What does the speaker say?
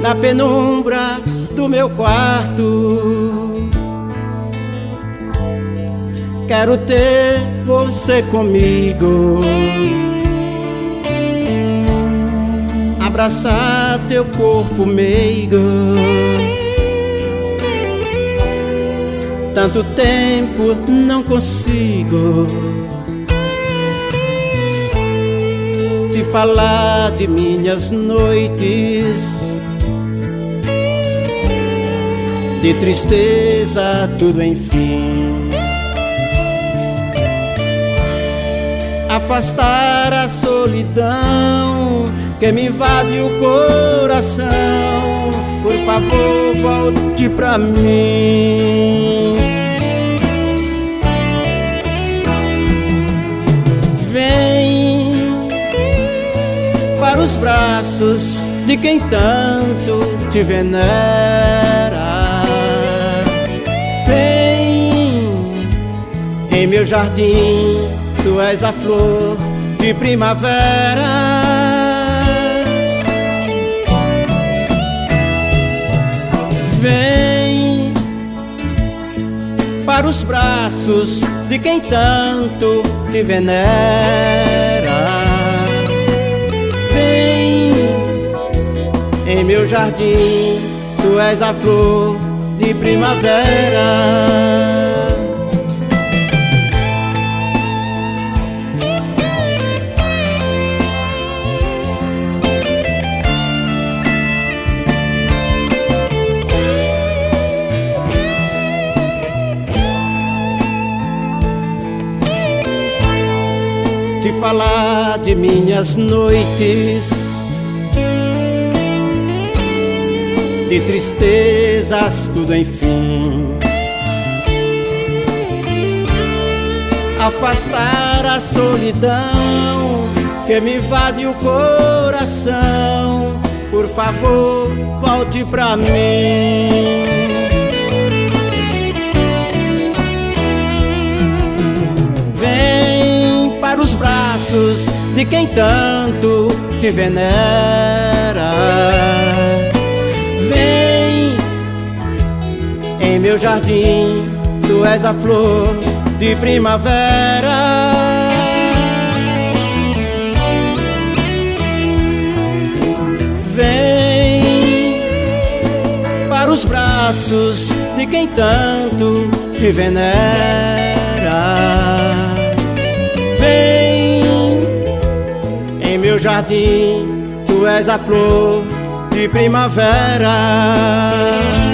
na penumbra do meu quarto. Quero ter você comigo, abraçar teu corpo meigo. Tanto tempo não consigo te falar de minhas noites de tristeza, tudo enfim. Afastar a solidão que me invade o coração. Por favor, volte pra mim. Vem para os braços de quem tanto te venera. Vem em meu jardim, tu és a flor de primavera. Vem para os braços de quem tanto te venera. Vem em meu jardim, tu és a flor de primavera. Te falar de minhas noites de tristezas, tudo enfim. Afastar a solidão que me invade o coração. Por favor, volte pra mim. Para os braços de quem tanto te venera. Vem em meu jardim, tu és a flor de primavera. Vem para os braços de quem tanto te venera. Vem em meu jardim, tu és a flor de primavera.